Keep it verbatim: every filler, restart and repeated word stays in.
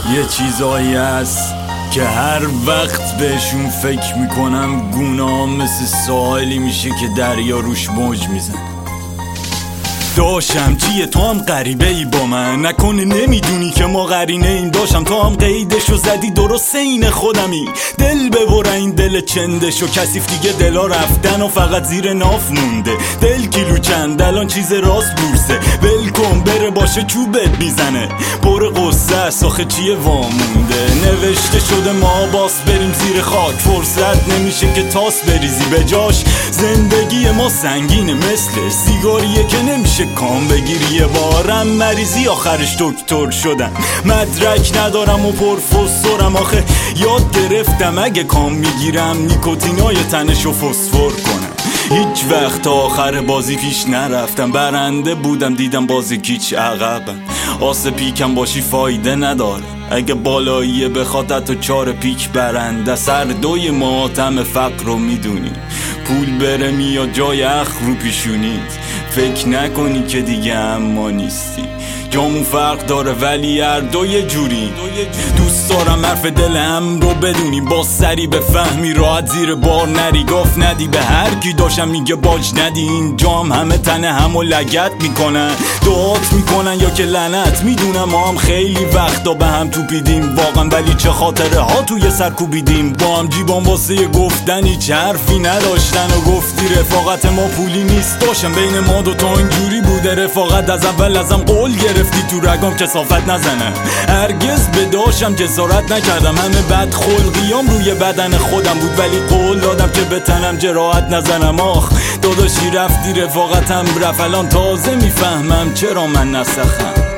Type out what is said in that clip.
یه چیزایی هست که هر وقت بهشون فکر میکنم گونام مثل ساحلی میشه که دریا روش موج میزن. داشم چیه تو هم غریبه ای با من، نکنه نمیدونی که ما قرینه این. داشم تو هم قیدشو زدی درست این خودمی، دل ببره این دل چندشو کثیف دیگه دلا رفتن و فقط زیر ناف مونده. دل کیلو چند الان چیز راست بورسه، ول کن بره باشه چوبت میزنه. پر قصه است آخه چیه وامونده، نوشته شده ما باس بریم زیر خاک. فرصت نمیشه که تاس بریزی به جاش، زندگی ما سنگینه مثل سیگاریه که نمیشه کام بگیری. یه بارم مریضی آخرش دکتر شدن، مدرک ندارم و پرفسورم. آخه یاد گرفتم اگه کام میگیرم نیکوتینای تنشو فسفر کنم. هیچ وقت تا آخر بازی پیش نرفتم، برنده بودم دیدم بازی کیچ عقبم. آسه پیکم باشی فایده نداره، اگه بالاییه بخواد حتی چار پیک برنده. سر دوی ماتم فقر رو میدونی، پول بره میاد جای اخ رو پیشونیت. فکر نکنی که دیگه اما نیستی، جامون فرق داره ولی هر دو یه جوری. دوست دارم حرف دلم رو بدونی، با سری به فهمی راحت زیر بار نری. گفت ندی به هر کی داشم میگه باج ندی. این جام همه تنه همو لگت میکنن، دعات میکنن یا که لعنت. میدونم ما هم خیلی وقتا به هم توپیدیم واقعا، ولی چه خاطره ها توی سر کوبیدیم. با هم جیبان واسه گفتن هیچ حرفی نداشتن و گفتی رفاقت ما پولی نیست. داشتم بین ما دوتا اینجوری بوده رفاقت، از اول ازم قول گرفتی تو رگام کثافت نزنه. هرگز به داشتم جسارت نکردم، همه بد خلقیام روی بدن خودم بود، ولی قول دادم که به تنم جراحت نزنم. آخ داداشی رفتی رفاقتم رفت، الان تازه میفهمم چرا من نسخم.